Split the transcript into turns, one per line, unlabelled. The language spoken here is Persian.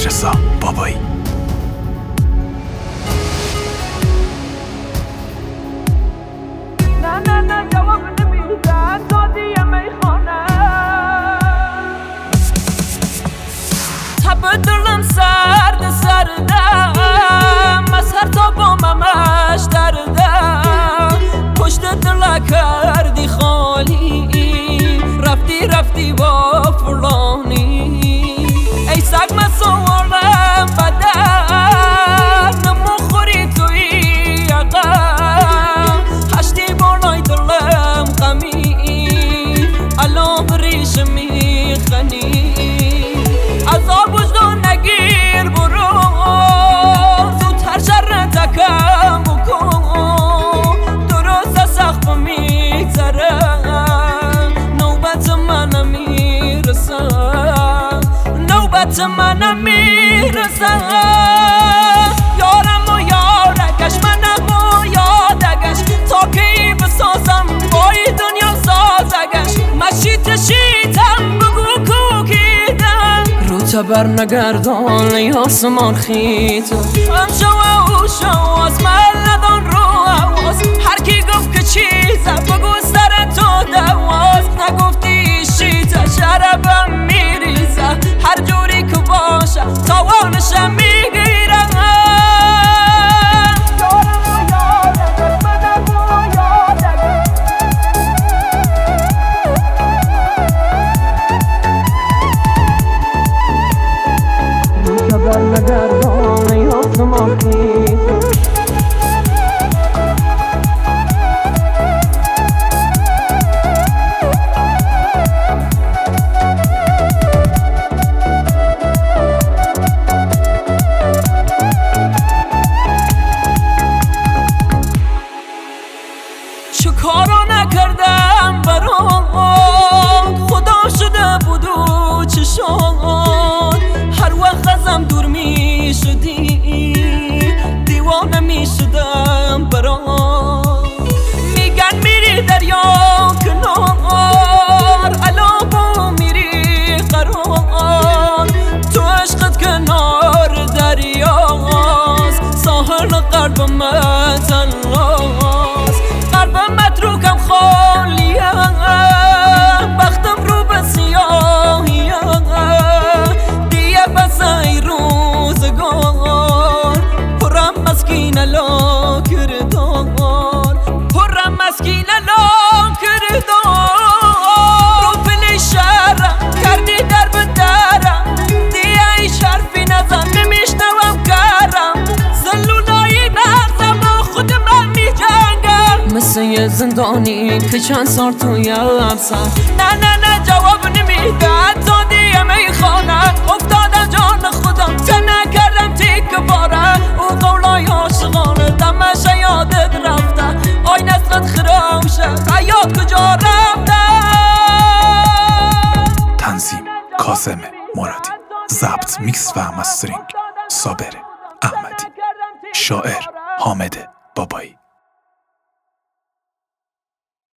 رضا بابایی.
نه جواب نمیدن دادی میخانه تب دلم سردم از هر تا باممش دردم پشت دل کردی خالی رفتی با فلانی ای سگ مسوالم بدن نموخوری توی عقم هشتی بالای دلم غمی الان بریش میخنی عذاب وجدان نگیر برو زودتر شر تکم بکن درست سخت میگذره نوبت منم میرسه نوبت منم میرسه یارم و یارگش منم و یادگش تا کی بسازم بای دنیا سازگش مشیتم بگو کوکیدم رو تبر نگردان ای آسمان خیت امشو و اوشو از من ندان رو حواس هر کی گفت که چیزم بگو سر تو دواز نگفتی شیطه شربم میریزه هر جوری که باشه تاوانشم میگیرم نگردان ای آسمان خیت چه کارا نکردم برات خدا شده بود و چشان هر وقت ازم دور می شدی دیوانه می شدم برات میگن میری دریا کنار الان با میری قرار تو عشقت کنار دریاست ساحل قلب من تنهاست قلب متروکم خالیه بختم رو به سیاهیه دیگه بس ای روزگار پرم مسکین لا کردار پرم مسکین لا کردار رو پلی شهرم کردی در به درم دیگه ای شرفی نزن نمیشنوم کرم زلولایی نغزم با خود من میجنگم مثل یه زندانی که چند سال توی افسر نه جواب نمیدن تا دیگه میخوانن افتادم جان خودم چه نکردم تیک باره او قولای عاشقانه دمش یادت رفته آی نسلت خرامشه حیات کجا رفته
تنظیم کاظم مرادی، ضبط میکس و مسترینگ صابر احمدی، شاعر حامد بابایی.